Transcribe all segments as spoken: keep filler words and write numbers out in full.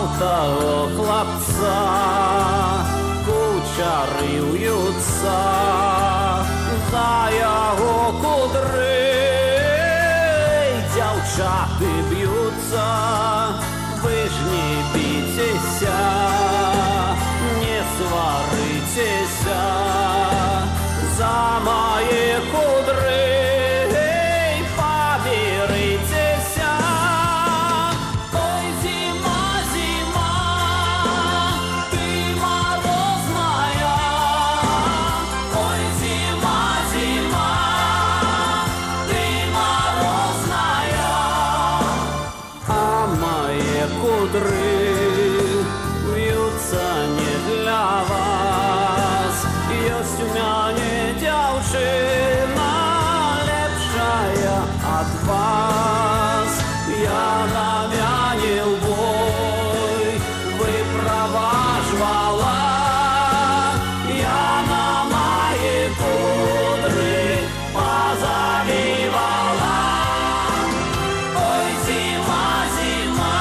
того хлопца кучари в'ються, за його кудри дівчати б'ються. Ви ж не бійтеся, не сваритеся за мої кудри. Кудри вьются не для вас. Есть у меня девчина лепшая от вас. Я на мяне в бой выпроваживала, я на мои кудри позавивала. Ой, зима, зима,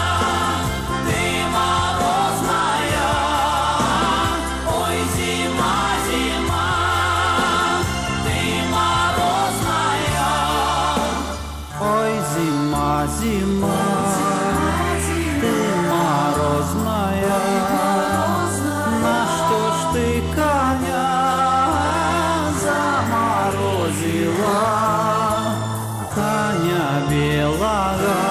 зима, зима, ты морозная, на что ж ты коня заморозила, коня белого?